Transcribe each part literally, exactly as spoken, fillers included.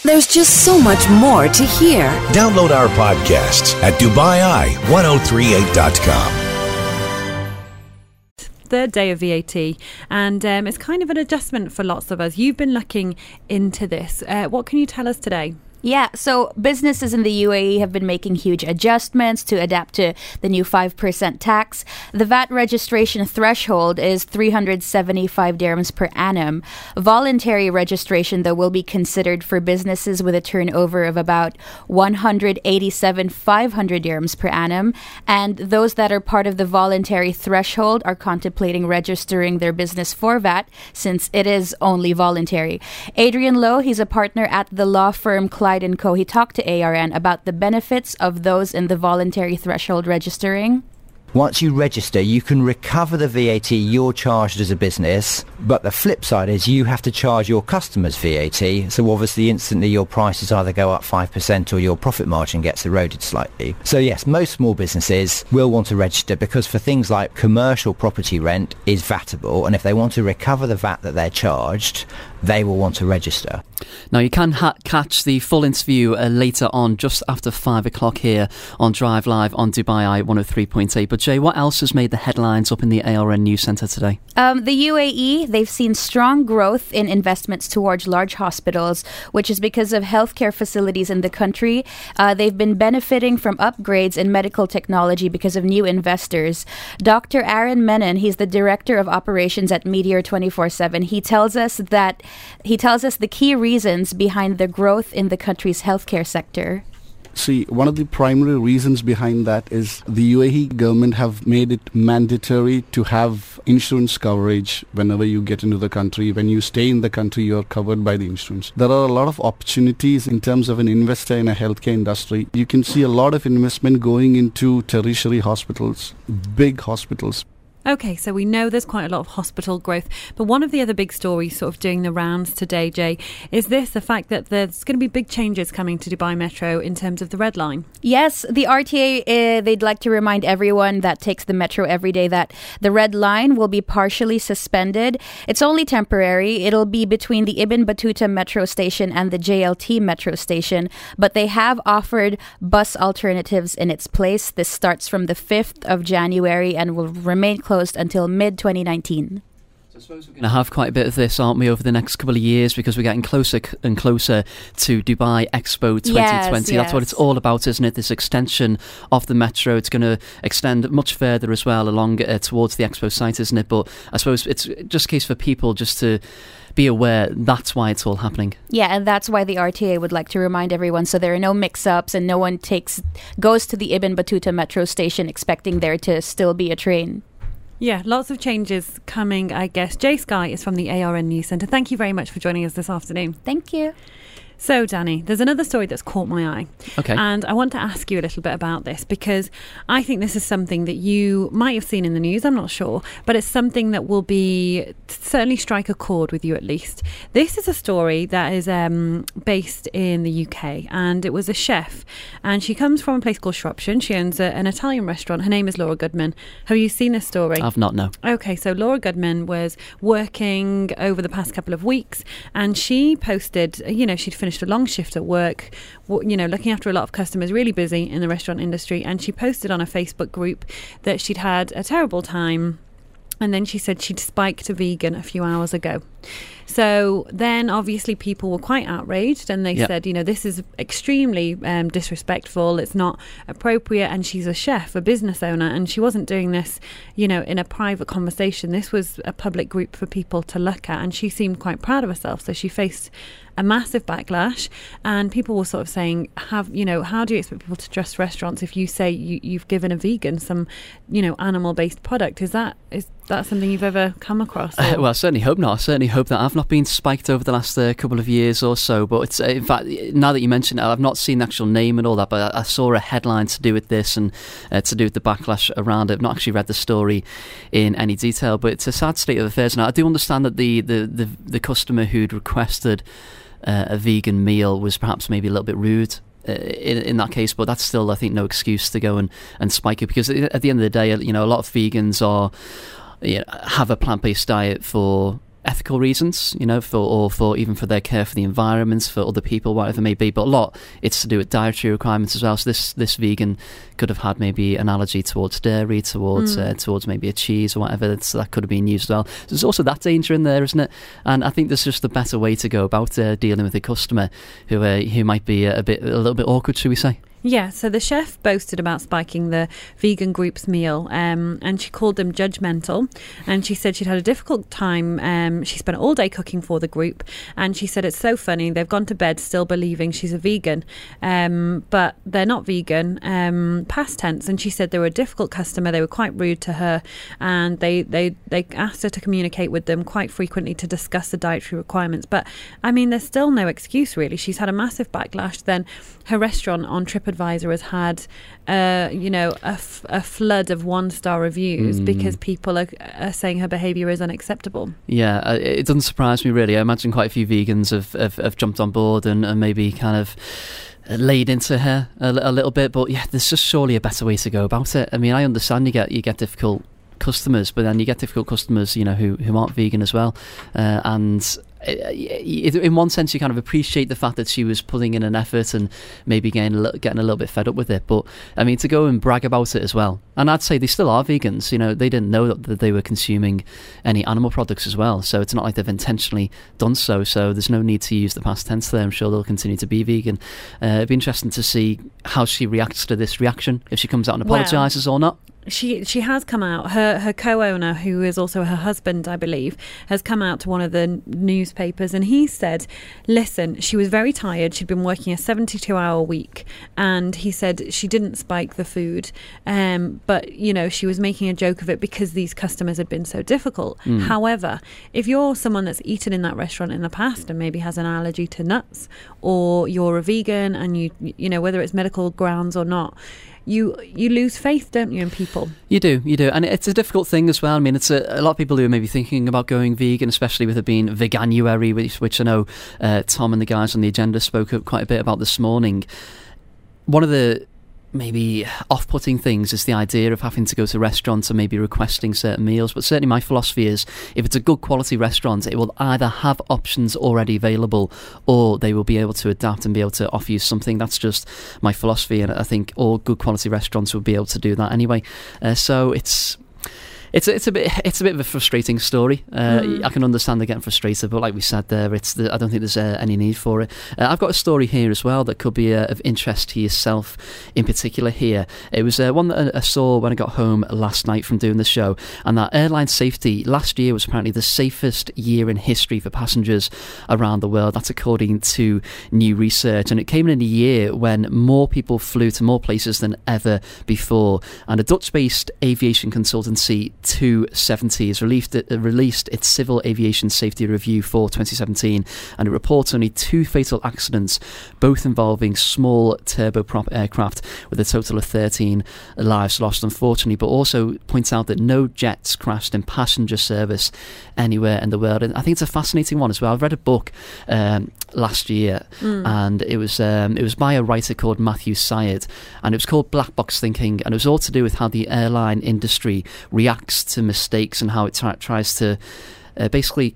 There's just so much more to hear. Download our podcasts at Dubai Eye ten thirty-eight dot com. Third day of V A T, and um, it's kind of an adjustment for lots of us. You've been looking into this. Uh, what can you tell us today? Yeah, so businesses in the U A E have been making huge adjustments to adapt to the new five percent tax. The V A T registration threshold is three hundred seventy-five dirhams per annum. Voluntary registration, though, will be considered for businesses with a turnover of about one hundred eighty-seven thousand five hundred dirhams per annum. And those that are part of the voluntary threshold are contemplating registering their business for V A T, since it is only voluntary. Adrian Lowe, he's a partner at the law firm Clyde and Co. He talked to A R N about the benefits of those in the voluntary threshold registering. Once you register, you can recover the V A T you're charged as a business, but the flip side is you have to charge your customers V A T, so obviously instantly your prices either go up five percent or your profit margin gets eroded slightly. So yes, most small businesses will want to register because for things like commercial property rent is VATable, and if they want to recover the V A T that they're charged, they will want to register. Now, you can ha- catch the full interview uh, later on, just after five o'clock here on Drive Live on Dubai Eye one oh three point eight. But Jay, what else has made the headlines up in the A R N News Centre today? Um, the U A E, they've seen strong growth in investments towards large hospitals, which is because of healthcare facilities in the country. Uh, they've been benefiting from upgrades in medical technology because of new investors. Doctor Aaron Menon, he's the Director of Operations at Meteor twenty-four seven. He tells us that he tells us the key reasons behind the growth in the country's healthcare sector. See, one of the primary reasons behind that is the U A E government have made it mandatory to have insurance coverage whenever you get into the country. When you stay in the country, you are covered by the insurance. There are a lot of opportunities in terms of an investor in a healthcare industry. You can see a lot of investment going into tertiary hospitals, big hospitals. Okay, so we know there's quite a lot of hospital growth, but one of the other big stories sort of doing the rounds today, Jay, is this, the fact that there's going to be big changes coming to Dubai Metro in terms of the Red Line. Yes, the R T A, uh, they'd like to remind everyone that takes the Metro every day that the Red Line will be partially suspended. It's only temporary. It'll be between the Ibn Battuta Metro Station and the J L T Metro Station, but they have offered bus alternatives in its place. This starts from the fifth of January and will remain closed until mid twenty nineteen. So I suppose we're going to have quite a bit of this, aren't we, over the next couple of years, because we're getting closer and closer to Dubai Expo twenty twenty. Yes, That's yes. what it's all about, isn't it? This extension of the Metro. It's going to extend much further as well along uh, towards the Expo site, isn't it? But I suppose it's just a case for people just to be aware that's why it's all happening. Yeah, and that's why the R T A would like to remind everyone so there are no mix-ups and no one takes goes to the Ibn Battuta Metro Station expecting there to still be a train. Yeah, lots of changes coming, I guess. Jay Sky is from the A R N News Centre. Thank you very much for joining us this afternoon. Thank you. So, Danny, there's another story that's caught my eye. Okay. And I want to ask you a little bit about this because I think this is something that you might have seen in the news, I'm not sure, but it's something that will be certainly strike a chord with you at least. This is a story that is um, based in the U K, and it was a chef, and she comes from a place called Shropshire, and she owns a, an Italian restaurant. Her name is Laura Goodman. Have you seen this story? I've not, no. Okay, so Laura Goodman was working over the past couple of weeks, and she posted, you know, she'd finished a long shift at work, you know, looking after a lot of customers, really busy in the restaurant industry, and she posted on a Facebook group that she'd had a terrible time, and then she said she'd spiked a vegan a few hours ago. So then obviously people were quite outraged, and they yep. said, you know, this is extremely um, disrespectful, it's not appropriate, and she's a chef, a business owner, and she wasn't doing this, you know, in a private conversation. This was a public group for people to look at, and she seemed quite proud of herself. So she faced a massive backlash, and people were sort of saying, have you know, how do you expect people to trust restaurants if you say you, you've given a vegan some, you know, animal-based product? Is that is that something you've ever come across? Uh, well, I certainly hope not. I certainly hope that I've not been spiked over the last uh, couple of years or so. But it's uh, in fact, now that you mention it, I've not seen the actual name and all that, but I, I saw a headline to do with this and uh, to do with the backlash around it. I've not actually read the story in any detail, but it's a sad state of affairs. Now, I do understand that the the the, the customer who'd requested Uh, a vegan meal was perhaps maybe a little bit rude uh, in, in that case, but that's still, I think, no excuse to go and, and spike it, because at the end of the day, you know, a lot of vegans are, you know, have a plant-based diet for ethical reasons, you know, for or for even for their care for the environment, for other people, whatever it may be. But a lot, it's to do with dietary requirements as well. So this this vegan could have had maybe an allergy towards dairy, towards mm. uh, towards maybe a cheese or whatever. So that could have been used as well. So there's also that danger in there, isn't it? And I think there's just a better way to go about uh, dealing with a customer who uh, who might be a, a bit a little bit awkward, should we say? Yeah, so the chef boasted about spiking the vegan group's meal, um, and she called them judgmental, and she said she'd had a difficult time. Um, she spent all day cooking for the group, and she said it's so funny, they've gone to bed still believing she's a vegan, um, but they're not vegan, um, past tense. And she said they were a difficult customer, they were quite rude to her, and they, they, they asked her to communicate with them quite frequently to discuss the dietary requirements. But I mean, there's still no excuse really. She's had a massive backlash. Then her restaurant on TripAdvisor has had, uh, you know, a, f- a flood of one-star reviews mm. because people are, are saying her behaviour is unacceptable. Yeah, uh, it doesn't surprise me really. I imagine quite a few vegans have, have, have jumped on board and, and maybe kind of laid into her a, a little bit. But yeah, there's just surely a better way to go about it. I mean, I understand you get you get difficult customers, but then you get difficult customers, you know, who, who aren't vegan as well, uh, and in one sense you kind of appreciate the fact that she was putting in an effort and maybe getting a little, getting a little bit fed up with it. But I mean, to go and brag about it as well, and I'd say they still are vegans, you know, they didn't know that they were consuming any animal products as well, so it's not like they've intentionally done so, so there's no need to use the past tense there. I'm sure they'll continue to be vegan. Uh, it'd be interesting to see how she reacts to this reaction, if she comes out and apologises well, or not. She she has come out. Her her co-owner, who is also her husband, I believe, has come out to one of the newspapers, and he said, listen, she was very tired. She'd been working a seventy-two hour week, and he said she didn't spike the food, um, but, you know, she was making a joke of it because these customers had been so difficult. Mm. However, if you're someone that's eaten in that restaurant in the past and maybe has an allergy to nuts, or you're a vegan and you you know, whether it's medical grounds or not, You you lose faith, don't you, in people? You do, you do. And it's a difficult thing as well. I mean, it's a, a lot of people who are maybe thinking about going vegan, especially with it being Veganuary, which, which I know uh, Tom and the guys on the agenda spoke quite a bit about this morning. One of the maybe off-putting things is the idea of having to go to restaurants and maybe requesting certain meals, but certainly my philosophy is if it's a good quality restaurant, it will either have options already available or they will be able to adapt and be able to offer you something. That's just my philosophy, and I think all good quality restaurants will be able to do that anyway. Uh, so it's It's a, it's a bit it's a bit of a frustrating story. Uh, mm. I can understand they're getting frustrated, but like we said there, it's the, I don't think there's uh, any need for it. Uh, I've got a story here as well that could be uh, of interest to yourself in particular here. It was uh, one that I saw when I got home last night from doing the show, and that airline safety last year was apparently the safest year in history for passengers around the world. That's according to new research, and it came in a year when more people flew to more places than ever before. And a Dutch-based aviation consultancy two seventy has released, it, uh, released its Civil Aviation Safety Review for twenty seventeen, and it reports only two fatal accidents, both involving small turboprop aircraft, with a total of thirteen lives lost, unfortunately, but also points out that no jets crashed in passenger service anywhere in the world. And I think it's a fascinating one as well. I've read a book um, last year, mm. and it was um, it was by a writer called Matthew Syed, and it was called Black Box Thinking, and it was all to do with how the airline industry reacts to mistakes and how it t- tries to uh, basically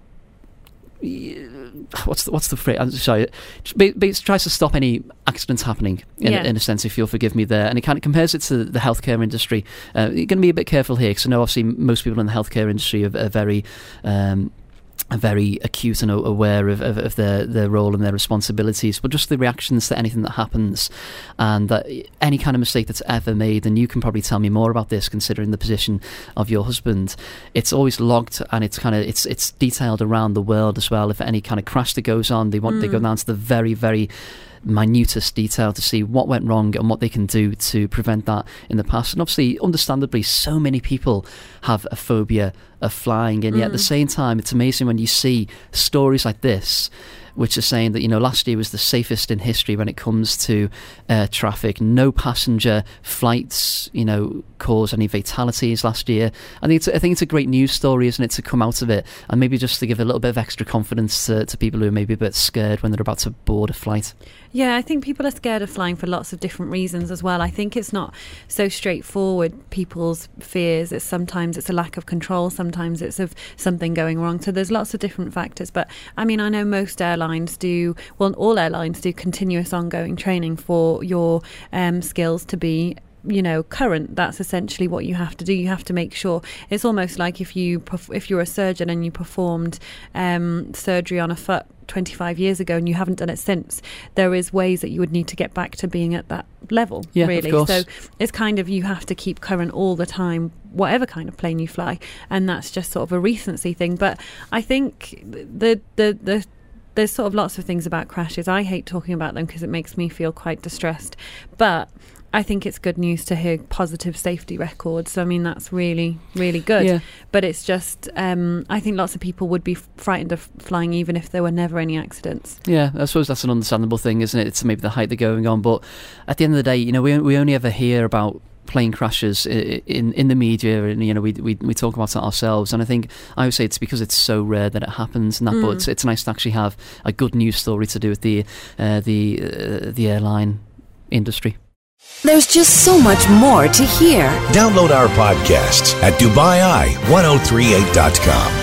what's the, what's the phrase? I'm sorry. It tries to stop any accidents happening, in, yeah. in a sense, if you'll forgive me there. And it kind of compares it to the healthcare industry. Uh, you're going to be a bit careful here, because I know obviously most people in the healthcare industry are, are very um, are very acute and aware of, of, of their, their role and their responsibilities, but just the reactions to anything that happens, and that any kind of mistake that's ever made, and you can probably tell me more about this considering the position of your husband, it's always logged, and it's kind of it's it's detailed around the world as well. If any kind of crash that goes on, they want mm. they go down to the very very minutest detail to see what went wrong and what they can do to prevent that in the past. And obviously, understandably, so many people have a phobia of flying, and yet mm. at the same time, it's amazing when you see stories like this, which are saying that, you know, last year was the safest in history when it comes to air traffic. No passenger flights, you know, cause any fatalities last year. I think it's, I think it's a great news story, isn't it, to come out of it, and maybe just to give a little bit of extra confidence to, to people who are maybe a bit scared when they're about to board a flight. Yeah, I think people are scared of flying for lots of different reasons as well. I think it's not so straightforward, people's fears. It's sometimes it's a lack of control, sometimes it's of something going wrong. So there's lots of different factors. But I mean, I know most airlines do, well, all airlines do continuous ongoing training for your um, skills to be, you know, current. That's essentially what you have to do. You have to make sure. It's almost like if you perf- if you're a surgeon and you performed um, surgery on a foot twenty-five years ago and you haven't done it since, there is ways that you would need to get back to being at that level. Yeah, really. of course. So it's kind of, you have to keep current all the time, whatever kind of plane you fly, and that's just sort of a recency thing. But I think the the the there's sort of lots of things about crashes. I hate talking about them because it makes me feel quite distressed, but I think it's good news to hear positive safety records. So, I mean, that's really, really good. Yeah. But it's just, um, I think lots of people would be frightened of flying even if there were never any accidents. Yeah, I suppose that's an understandable thing, isn't it? It's maybe the height they're going on. But at the end of the day, you know, we we only ever hear about plane crashes in in the media, and you know we we we talk about it ourselves, and I think I would say it's because it's so rare that it happens, and that mm. but it's, it's nice to actually have a good news story to do with the uh, the uh, the airline industry. There's just so much more to hear. Download our podcasts at Dubai Eye ten thirty-eight dot com.